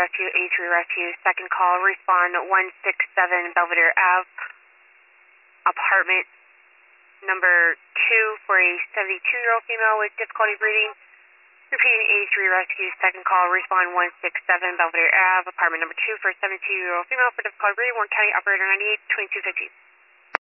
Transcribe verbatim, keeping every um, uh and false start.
Rescue, A three Rescue, second call, respond one six seven Belvedere Ave, apartment number two for a seventy-two-year-old female with difficulty breathing. Repeating, A three Rescue, second call, respond one six seven Belvedere Ave, apartment number two for a seventy-two-year-old female for difficulty breathing, Warren County, operator ninety-eight, twenty-two fifty.